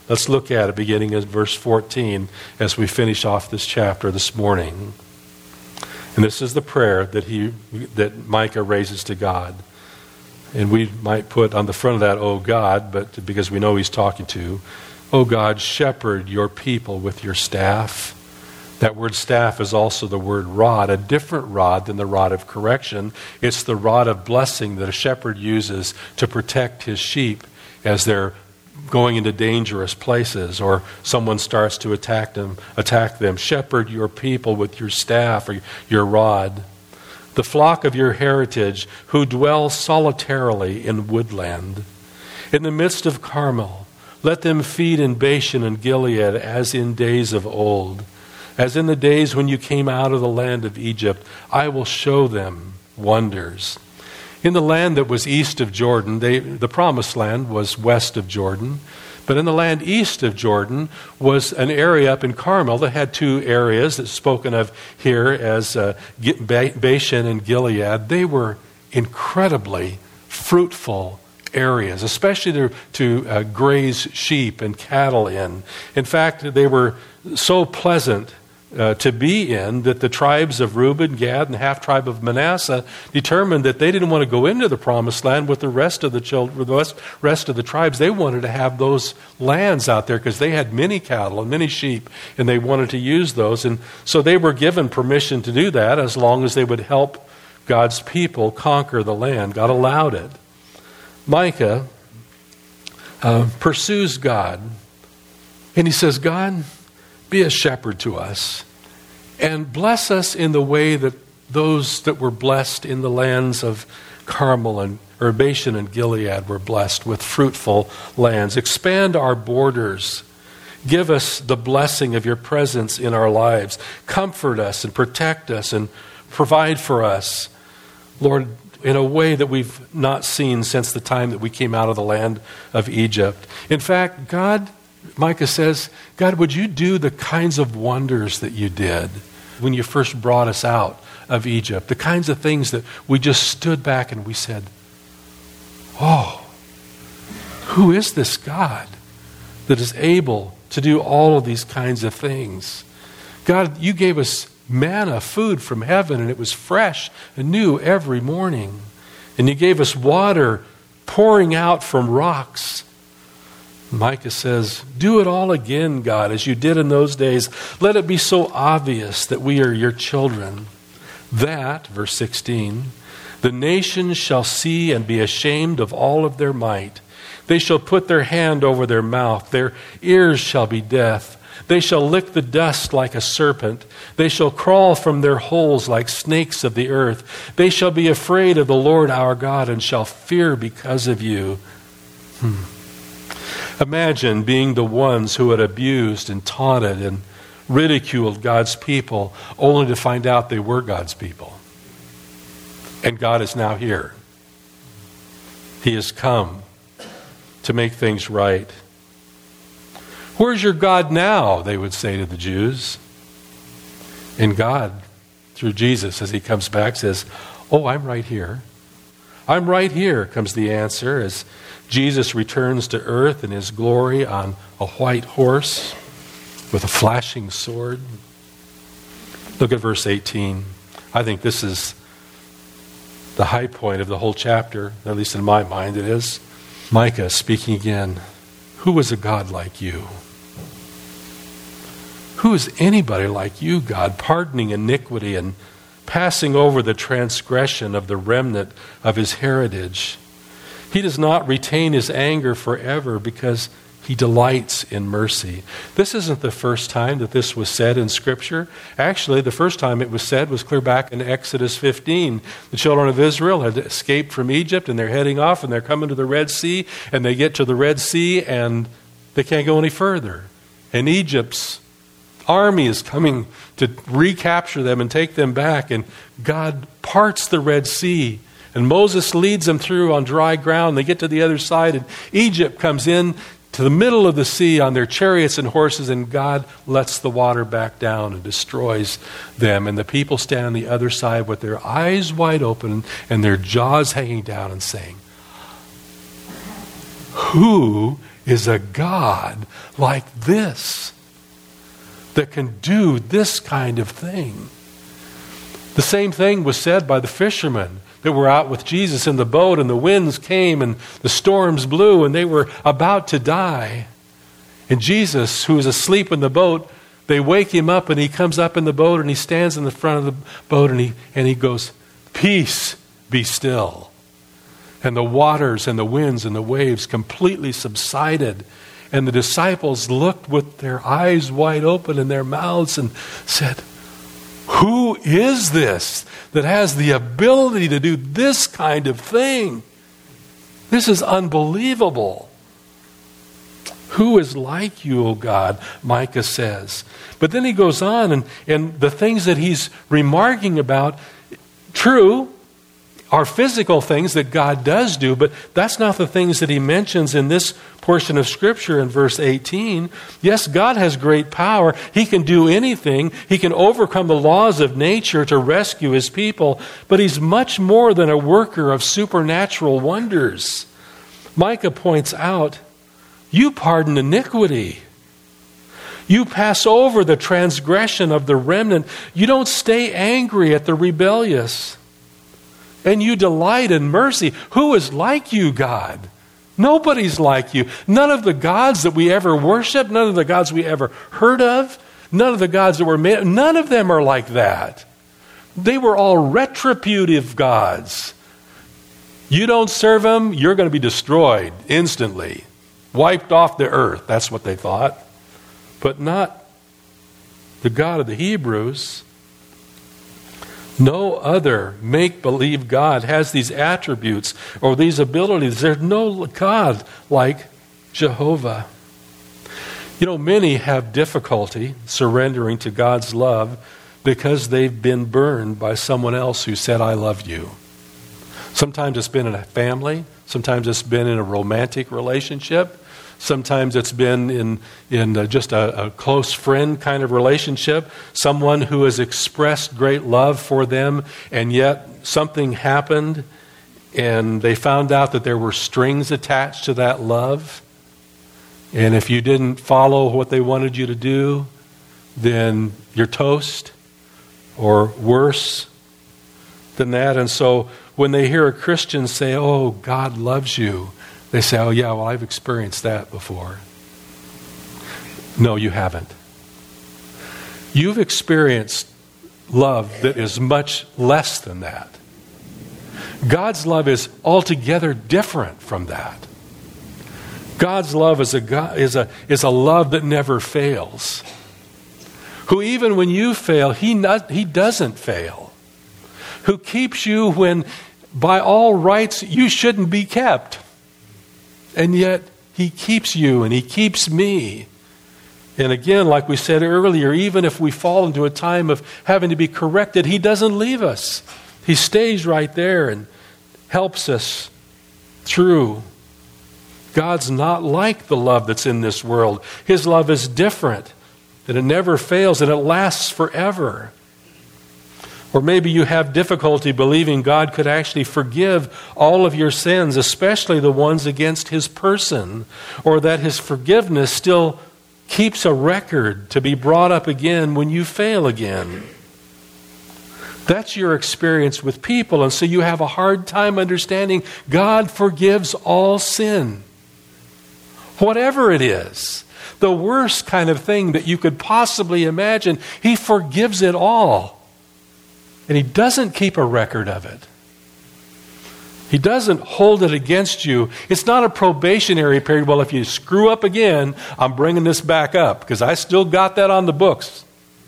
Let's look at it beginning at verse fourteen as we finish off this chapter this morning. And this is the prayer that he that Micah raises to God. And we might put on the front of that, "Oh God," but because we know he's talking to, "Oh God, shepherd your people with your staff." That word staff is also the word rod, a different rod than the rod of correction. It's the rod of blessing that a shepherd uses to protect his sheep as they're going into dangerous places or someone starts to attack them. Attack them. Shepherd your people with your staff or your rod. The flock of your heritage who dwell solitarily in woodland. In the midst of Carmel, let them feed in Bashan and Gilead as in days of old. As in the days when you came out of the land of Egypt, I will show them wonders. In the land that was east of Jordan, they, the promised land was west of Jordan. But in the land east of Jordan was an area up in Carmel that had two areas that's spoken of here as uh, Bashan and Gilead. They were incredibly fruitful areas, especially to, to uh, graze sheep and cattle in. In fact, they were so pleasant Uh, to be in that the tribes of Reuben, Gad, and the half-tribe of Manasseh determined that they didn't want to go into the promised land with the rest of the children, with the rest of the tribes. They wanted to have those lands out there because they had many cattle and many sheep, and they wanted to use those. And so they were given permission to do that as long as they would help God's people conquer the land. God allowed it. Micah uh, pursues God, and he says, "God, be a shepherd to us and bless us in the way that those that were blessed in the lands of Carmel and or Bashan and Gilead were blessed with fruitful lands. Expand our borders. Give us the blessing of your presence in our lives. Comfort us and protect us and provide for us, Lord, in a way that we've not seen since the time that we came out of the land of Egypt." In fact, God Micah says, "God, would you do the kinds of wonders that you did when you first brought us out of Egypt? The kinds of things that we just stood back and we said, oh, who is this God that is able to do all of these kinds of things? God, you gave us manna, food from heaven, and it was fresh and new every morning. And you gave us water pouring out from rocks." Micah says, "Do it all again, God, as you did in those days. Let it be so obvious that we are your children. That," verse sixteen, "the nations shall see and be ashamed of all of their might. They shall put their hand over their mouth. Their ears shall be deaf. They shall lick the dust like a serpent. They shall crawl from their holes like snakes of the earth. They shall be afraid of the Lord our God and shall fear because of you." Hmm. Imagine being the ones who had abused and taunted and ridiculed God's people only to find out they were God's people. And God is now here. He has come to make things right. "Where's your God now?" they would say to the Jews. And God, through Jesus, as he comes back, says, "Oh, I'm right here. I'm right here," comes the answer as Jesus returns to earth in his glory on a white horse with a flashing sword. Look at verse eighteen. I think this is the high point of the whole chapter, at least in my mind it is. Micah speaking again. "Who is a God like you? Who is anybody like you, God, pardoning iniquity and passing over the transgression of the remnant of his heritage? He does not retain his anger forever because he delights in mercy." This isn't the first time that this was said in Scripture. Actually, the first time it was said was clear back in Exodus fifteen. The children of Israel had escaped from Egypt and they're heading off and they're coming to the Red Sea, and they get to the Red Sea and they can't go any further. And Egypt's army is coming to recapture them and take them back, and God parts the Red Sea. And Moses leads them through on dry ground. They get to the other side, and Egypt comes in to the middle of the sea on their chariots and horses, and God lets the water back down and destroys them. And the people stand on the other side with their eyes wide open and their jaws hanging down and saying, "Who is a God like this that can do this kind of thing. The same thing was said by the fishermen that were out with Jesus in the boat, and the winds came and the storms blew and they were about to die. And Jesus, who is asleep in the boat, they wake him up and he comes up in the boat and he stands in the front of the boat and he, and he goes, "Peace, be still." And the waters and the winds and the waves completely subsided. And the disciples looked with their eyes wide open and their mouths and said, "Who is this that has the ability to do this kind of thing? This is unbelievable. Who is like you, O God?" Micah says. But then he goes on, and, and the things that he's remarking about, true, are physical things that God does do, but that's not the things that he mentions in this portion of Scripture in verse eighteen. Yes, God has great power. He can do anything. He can overcome the laws of nature to rescue his people, but he's much more than a worker of supernatural wonders. Micah points out, you pardon iniquity. You pass over the transgression of the remnant. You don't stay angry at the rebellious. And you delight in mercy. Who is like you, God? Nobody's like you. None of the gods that we ever worship, none of the gods we ever heard of, none of the gods that were made, none of them are like that. They were all retributive gods. You don't serve them, you're going to be destroyed instantly. Wiped off the earth. That's what they thought. But not the God of the Hebrews. No other make-believe God has these attributes or these abilities. There's no God like Jehovah. You know, many have difficulty surrendering to God's love because they've been burned by someone else who said, "I love you." Sometimes it's been in a family. Sometimes it's been in a romantic relationship. Sometimes it's been in, in uh, just a, a close friend kind of relationship. Someone who has expressed great love for them, and yet something happened and they found out that there were strings attached to that love. And if you didn't follow what they wanted you to do, then you're toast, or worse than that. And so when they hear a Christian say, "Oh, God loves you," they say, "Oh yeah, well, I've experienced that before." No, you haven't. You've experienced love that is much less than that. God's love is altogether different from that. God's love is a, God, is a, is a love that never fails. Who even when you fail, he, not, he doesn't fail. Who keeps you when by all rights you shouldn't be kept. And yet he keeps you and he keeps me. And again, like we said earlier, even if we fall into a time of having to be corrected, he doesn't leave us. He stays right there and helps us through. God's not like the love that's in this world. His love is different, and it never fails, and it lasts forever. Or maybe you have difficulty believing God could actually forgive all of your sins, especially the ones against his person, or that his forgiveness still keeps a record to be brought up again when you fail again. That's your experience with people, and so you have a hard time understanding God forgives all sin. Whatever it is, the worst kind of thing that you could possibly imagine, he forgives it all. And he doesn't keep a record of it. He doesn't hold it against you. It's not a probationary period. Well, if you screw up again, I'm bringing this back up because I still got that on the books.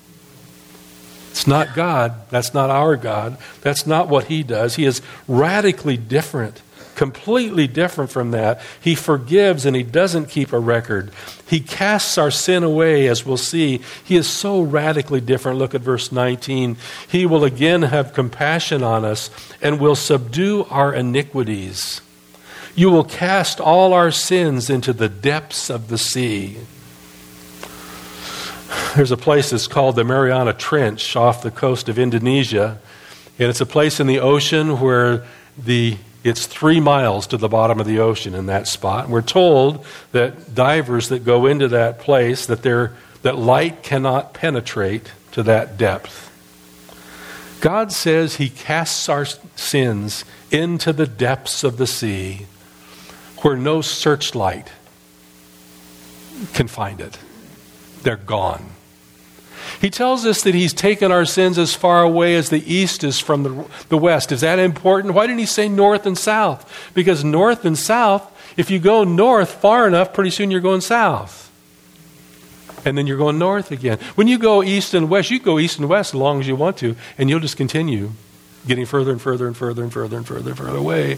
It's not God. That's not our God. That's not what he does. He is radically different, completely different from that. He forgives and he doesn't keep a record. He casts our sin away, as we'll see. He is so radically different. Look at verse nineteen. He will again have compassion on us and will subdue our iniquities. You will cast all our sins into the depths of the sea. There's a place that's called the Mariana Trench off the coast of Indonesia. And it's a place in the ocean where the It's three miles to the bottom of the ocean in that spot. And we're told that divers that go into that place, that they're, that light cannot penetrate to that depth. God says he casts our sins into the depths of the sea where no searchlight can find it. They're gone. He tells us that he's taken our sins as far away as the east is from the, the west. Is that important? Why didn't he say north and south? Because north and south, if you go north far enough, pretty soon you're going south. And then you're going north again. When you go east and west, you go east and west as long as you want to, and you'll just continue getting further and further and further and further and further and further away.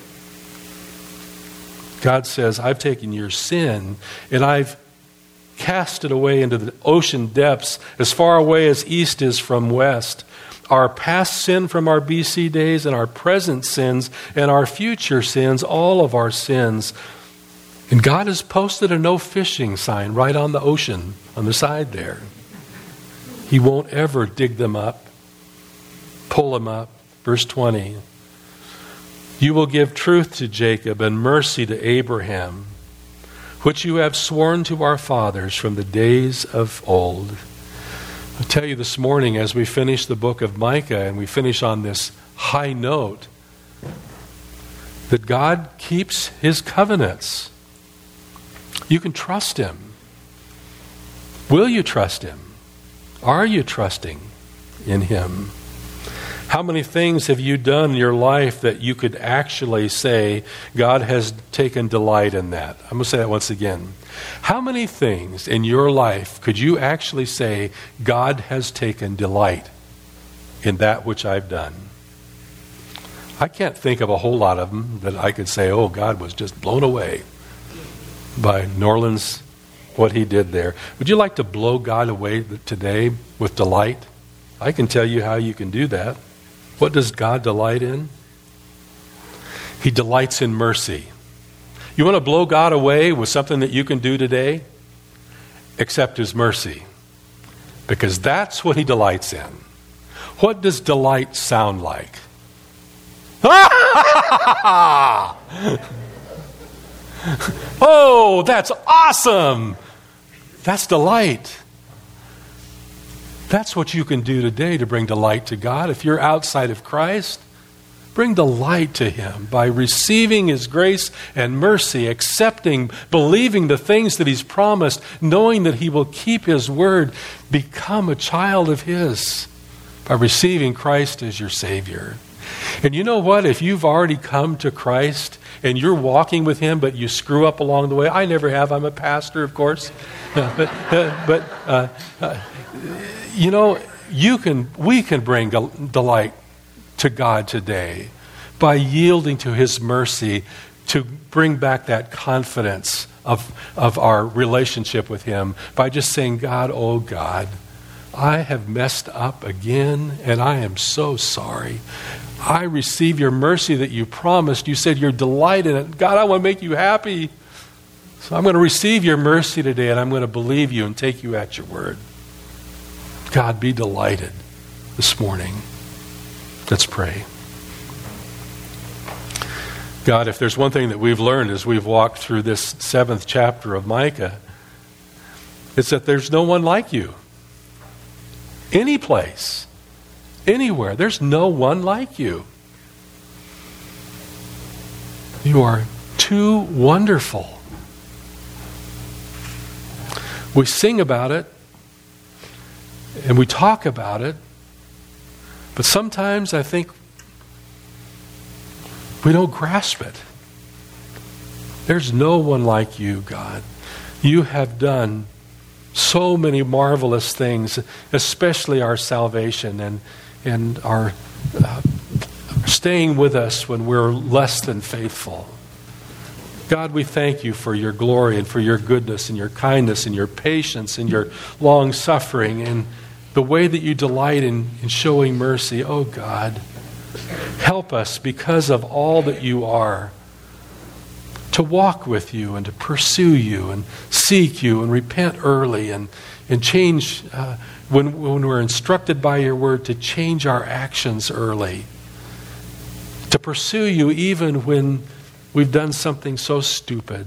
God says, I've taken your sin and I've cast it away into the ocean depths, as far away as east is from west. Our past sin from our B C days and our present sins and our future sins, all of our sins. And God has posted a no fishing sign right on the ocean, on the side there. He won't ever dig them up, pull them up. Verse twenty, you will give truth to Jacob and mercy to Abraham, which you have sworn to our fathers from the days of old. I'll tell you this morning, as we finish the book of Micah and we finish on this high note, that God keeps his covenants. You can trust him. Will you trust him? Are you trusting in him? How many things have you done in your life that you could actually say, God has taken delight in that? I'm going to say that once again. How many things in your life could you actually say, God has taken delight in that which I've done? I can't think of a whole lot of them that I could say, oh, God was just blown away by Norland's, what he did there. Would you like to blow God away today with delight? I can tell you how you can do that. What does God delight in? He delights in mercy. You want to blow God away with something that you can do today? Accept his mercy. Because that's what he delights in. What does delight sound like? Oh, that's awesome! That's delight. That's what you can do today to bring delight to God. If you're outside of Christ, bring delight to him by receiving his grace and mercy, accepting, believing the things that he's promised, knowing that he will keep his word. Become a child of his by receiving Christ as your Savior. And you know what? If you've already come to Christ and you're walking with him, but you screw up along the way, I never have. I'm a pastor, of course. Uh, but uh, but uh, uh, you know, you can. We can bring del- delight to God today by yielding to his mercy to bring back that confidence of of our relationship with him by just saying, God, oh God, I have messed up again, and I am so sorry. I receive your mercy that you promised. You said your delight in it. God, I want to make you happy. So I'm going to receive your mercy today, and I'm going to believe you and take you at your word. God, be delighted this morning. Let's pray. God, if there's one thing that we've learned as we've walked through this seventh chapter of Micah, it's that there's no one like you. Any place, anywhere, there's no one like you. You are too wonderful. We sing about it, and we talk about it, but sometimes I think we don't grasp it. There's no one like you, God. You have done so many marvelous things, especially our salvation and and our uh, staying with us when we're less than faithful. God, we thank you for your glory and for your goodness and your kindness and your patience and your long suffering and the way that you delight in, in showing mercy. Oh God, help us because of all that you are to walk with you and to pursue you and seek you and repent early and, and change uh, when, when we're instructed by your word to change our actions early. to pursue you even when we've done something so stupid.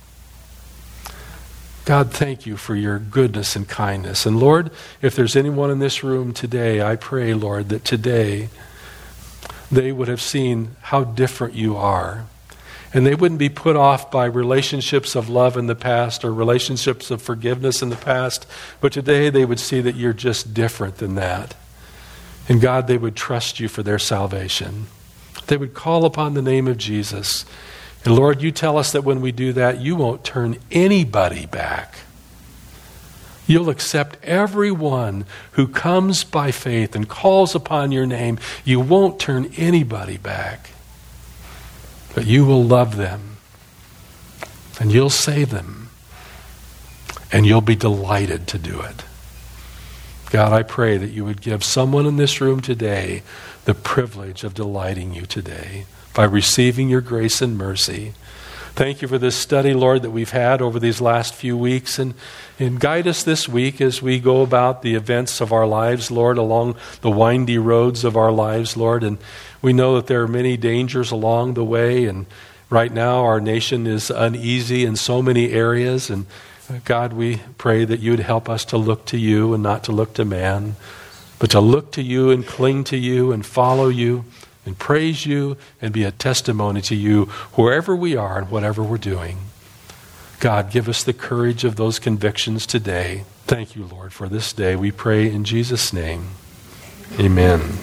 God, thank you for your goodness and kindness. And Lord, if there's anyone in this room today, I pray, Lord, that today they would have seen how different you are. And they wouldn't be put off by relationships of love in the past or relationships of forgiveness in the past. But today they would see that you're just different than that. And God, they would trust you for their salvation. They would call upon the name of Jesus. And Lord, you tell us that when we do that, you won't turn anybody back. You'll accept everyone who comes by faith and calls upon your name. You won't turn anybody back. But you will love them. And you'll save them. And you'll be delighted to do it. God, I pray that you would give someone in this room today the privilege of delighting you today by receiving your grace and mercy. Thank you for this study, Lord, that we've had over these last few weeks. And, and guide us this week as we go about the events of our lives, Lord, along the windy roads of our lives, Lord. And we know that there are many dangers along the way. And right now our nation is uneasy in so many areas. And God, we pray that you would help us to look to you and not to look to man, but to look to you and cling to you and follow you and praise you and be a testimony to you wherever we are and whatever we're doing. God, give us the courage of those convictions today. Thank you, Lord, for this day. We pray in Jesus' name. Amen.